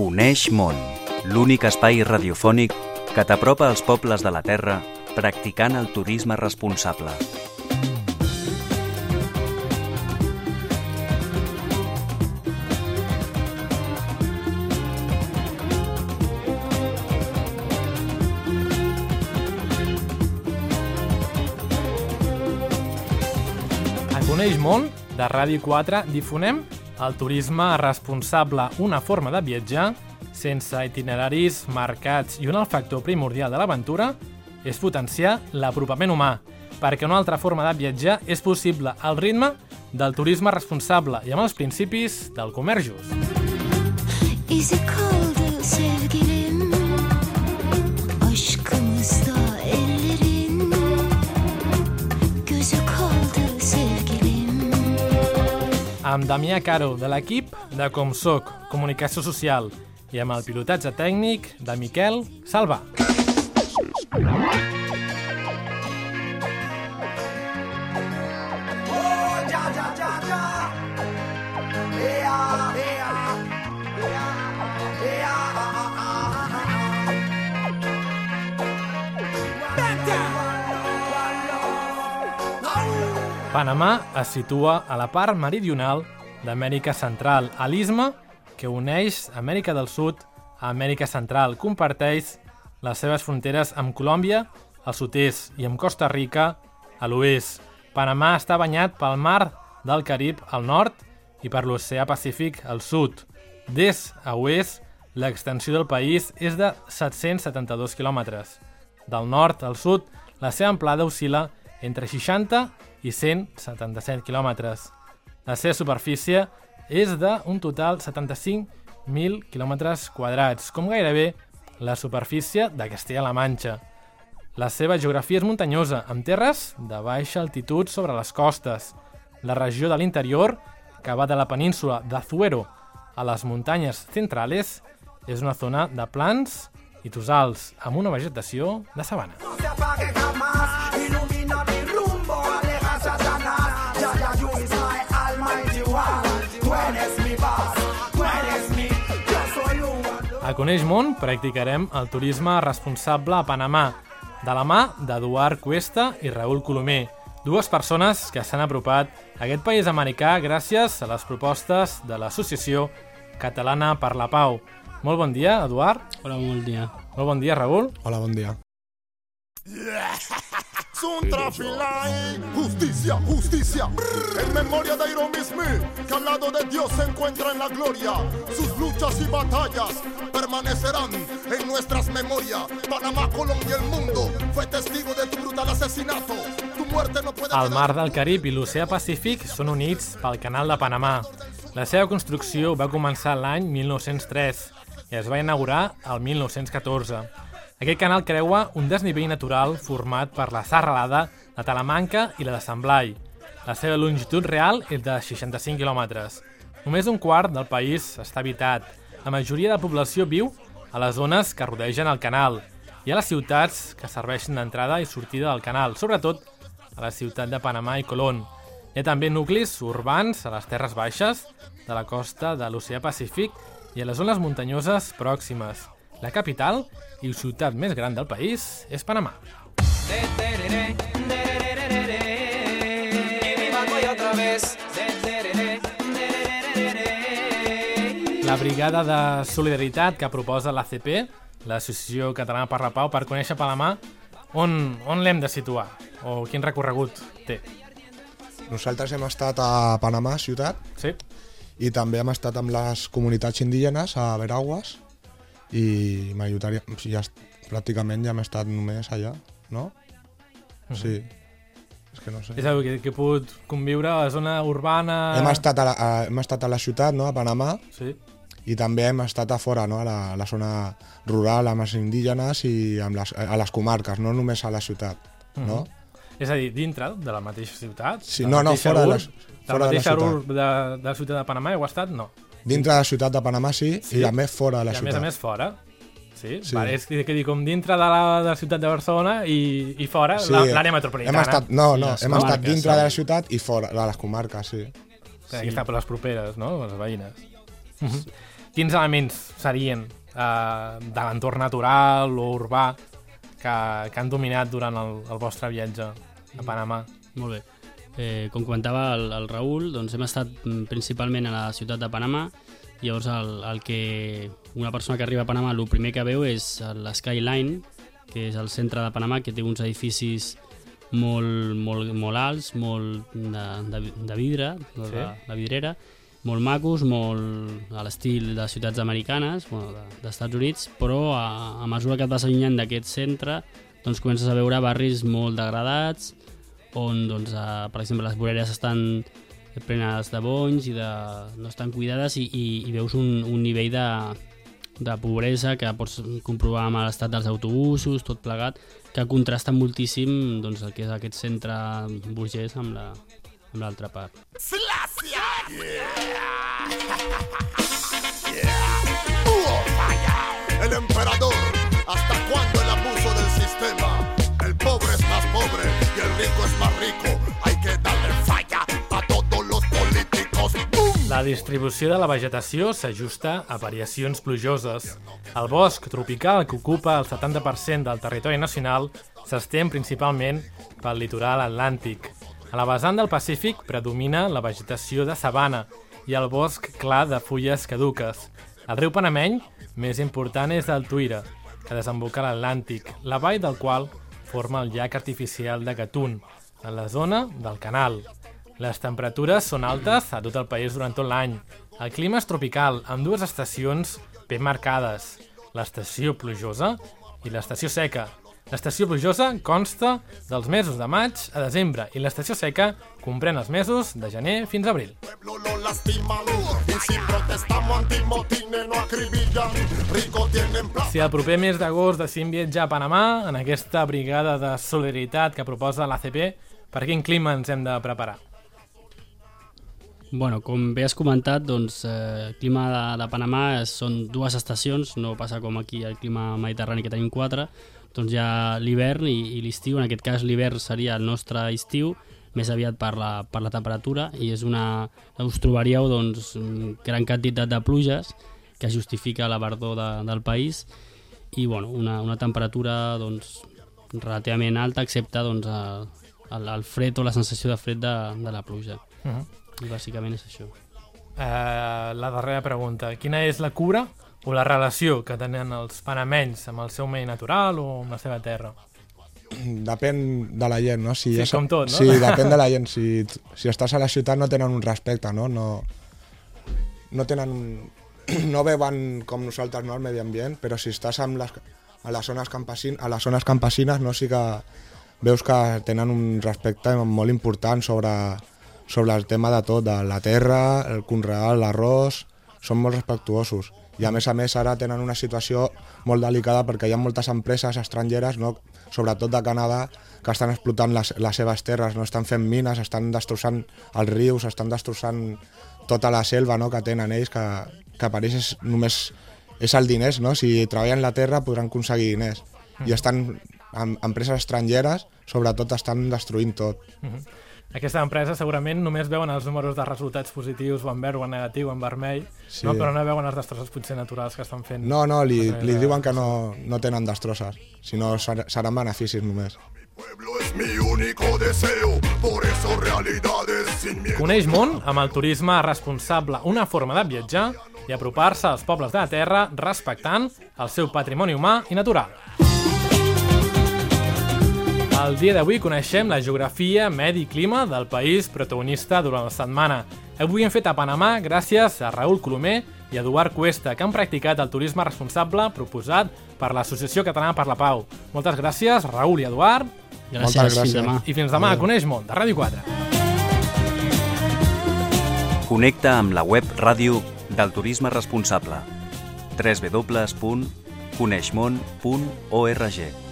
Coneix món, l'únic espai radiofònic que t'apropa als pobles de la Terra practicant el turisme responsable. A Coneix món, de Ràdio 4, difonem el turisme responsable, una forma de viatjar sense itineraris marcats, i un alt factor primordial de l'aventura és potenciar l'apropament humà, perquè una altra forma de viatjar és possible al ritme del turisme responsable i amb els principis del comerç just. İzi kaldı sevgilim, aşkımızda ellerin, gözü kaldı sevgilim. Amb Damià Caro, de l'equip de Com Soc, Comunicació Social, i amb el pilotatge tècnic de Miquel Salvà. Panamà es situa a la part meridional d'Amèrica Central, a l'istme que uneix Amèrica del Sud a Amèrica Central. Comparteix les seves fronteres amb Colòmbia al sud-est i amb Costa Rica a l'oest. Panamà està banyat pel mar del Carib al nord i per l'oceà Pacífic al sud. D'est a oest, l'extensió del país és de 772 quilòmetres. Del nord al sud, la seva amplada oscil·la entre 60 i 177 quilòmetres. La seva superfície és d'un total de 75.000 quilòmetres quadrats, com gairebé la superfície de Castella-La Manxa. La seva geografia és muntanyosa, amb terres de baixa altitud sobre les costes. La regió de l'interior, que va de la península d'Azuero a les muntanyes centrales, és una zona de plans i tossals, amb una vegetació de sabana. A Coneix món practicarem el turisme responsable a Panamà, de la mà d'Eduard Cuesta i Raül Colomer, dues persones que s'han apropat a aquest país americà gràcies a les propostes de l'Associació Catalana per la Pau. Molt bon dia, Eduard. Hola, bon dia. Molt bon dia, Raül. Hola, bon dia. Justicia, justicia, en memoria de Iromismi, que al lado de Dios se encuentra en la gloria. Sus luchas y batallas permanecerán en nuestras memorias. Panamá, Colombia, el mundo fue testigo de tu brutal asesinato. Tu muerte no puede... El mar del Carib i l'oceà Pacífic són units pel Canal de Panamà. La seva construcció va començar l'any 1903 i es va inaugurar el 1914. Aquest canal creua un desnivell natural format per la serralada de Talamanca i la de Sant Blai. La seva longitud real és de 65 quilòmetres. Només un quart del país està habitat. La majoria de la població viu a les zones que rodegen el canal i a les ciutats que serveixen d'entrada i sortida del canal, sobretot a la ciutat de Panamà i Colón. Hi ha també nuclis urbans a les terres baixes de la costa de l'oceà Pacífic i a les zones muntanyoses pròximes. La capital i ciutat més gran del país és Panamà. La brigada de solidaritat que proposa l'ACP, l'Associació Catalana per la Pau, per conèixer Panamà, on l'hem de situar? O quin recorregut té? Nosaltres hem estat a Panamà, ciutat, Sí? i també hem estat amb les comunitats indígenes a Veraguas, i pràcticament ja hem estat només allà, no? Sí, és que no sé. És a dir, que he pogut conviure a la zona urbana... Hem estat a la ciutat, no?, a Panamà, Sí. i també hem estat a fora, no?, a la zona rural, amb els indígenes i a les comarques, no només a la ciutat, no? És a dir, dintre de la mateixa ciutat? Sí, no, fora de la ciutat. De la ciutat de Panamà heu estat? No. Dintre de la ciutat de Panamà sí, i a més fora de la I ciutat. a més fora? Sí? Sí. Vale, és que dic com dintre de la ciutat de Barcelona i fora Sí, l'àrea metropolitana. Hem estat comarques, dintre de la ciutat i fora de les comarques, sí. Aquí està per les properes, no? Les veïnes. quins elements serien de l'entorn natural o urbà que han dominat durant el vostre viatge a Panamà? Molt bé. Com comentava el Raül, doncs hem estat principalment a la ciutat de Panamà. Llavors el que una persona que arriba a Panamà el primer que veu és l'Skyline, que és el centre de Panamà, que té uns edificis molt alts, molt de vidre, la vidrera, molt macos, molt a l'estil de ciutats americanes, d'Estats Units, però a mesura que et vas allunyant d'aquest centre doncs comences a veure barris molt degradats, on doncs, per exemple les voreres estan plenes de bonys i no estan cuidades i veus un nivell de pobresa que pots comprovar amb l'estat dels autobusos, tot plegat, que contrasta moltíssim doncs, el que és aquest centre burgès amb l'altra part. El emperador, ¿hasta cuándo el abuso del sistema? El pobre es más pobre y el rico es más rico. Hay que darle falla a todos los políticos. ¡Bum! La distribució de la vegetació s'ajusta a variacions plujoses. El bosc tropical, que ocupa el 70% del territori nacional, s'estén principalment pel litoral atlàntic. A la vessant del Pacífic predomina la vegetació de sabana i el bosc clar de fulles caduques. El riu panameny més important és el Tuira, que desemboca a l'Atlàntic, la vall del qual forma el llac artificial de Gatun, en la zona del canal. Les temperatures són altes a tot el país durant tot l'any. El clima és tropical, amb dues estacions ben marcades, l'estació plujosa i l'estació seca. L'estació plujosa consta dels mesos de maig a desembre i l'estació seca comprèn els mesos de gener fins a abril. Si el proper mes d'agost decidim viatjar a Panamà, en aquesta brigada de solidaritat que proposa l'ACP, per quin clima ens hem de preparar? Bueno, com bé has comentat, doncs, el clima de Panamà són dues estacions, no passa com aquí el clima mediterrani que tenim 4, doncs hi ha l'hivern i l'estiu. En aquest cas l'hivern seria el nostre estiu, més aviat per la temperatura, i us trobaríeu doncs, gran quantitat de pluges que justifica la verdor del país i bueno, una temperatura doncs, relativament alta, excepte doncs, el fred o la sensació de fred de la pluja. I bàsicament és això. La darrera pregunta. Quina és la cura o la relació que tenen els panamenys amb el seu medi natural o amb la seva terra? Depèn de la gent, no? Sí, com tot, no? Sí, depèn de la gent. Si estàs a la ciutat no tenen un respecte, no? No veuen com nosaltres, no, el medi ambient, però si estàs a les zones campesines, no, sí que veus que tenen un respecte molt important sobre el tema de tot, de la terra, el conrear, l'arròs, són molt respectuosos. I a més ara tenen una situació molt delicada perquè hi ha moltes empreses estrangeres, no? Sobretot de Canadà, que estan explotant les seves terres, no? Estan fent mines, estan destrossant els rius, estan destrossant tota la selva, no? Que tenen ells, que per ells només és el diners, no? Si treballen la terra podran aconseguir diners. I empreses estrangeres, sobretot, estan destruint tot. Aquesta empresa segurament només veuen els números de resultats positius o en verd o en negatiu, en vermell, sí. No, però no veuen els destrosses potser naturals que estan fent. No, li diuen que no tenen destrosses, sinó seran beneficis només. Coneix món amb el turisme responsable, una forma de viatjar i apropar-se als pobles de la terra respectant el seu patrimoni humà i natural. El dia d'avui coneixem la geografia, medi i clima del país protagonista durant la setmana. Avui hem fet a Panamà gràcies a Raül Colomer i Eduard Cuesta, que han practicat el turisme responsable proposat per l'Associació Catalana per la Pau. Moltes gràcies, Raül i Eduard. Gràcies. Fins demà. I fins demà, Coneix Món, de Ràdio 4. Connecta amb la web ràdio del turisme responsable. www.coneixmon.org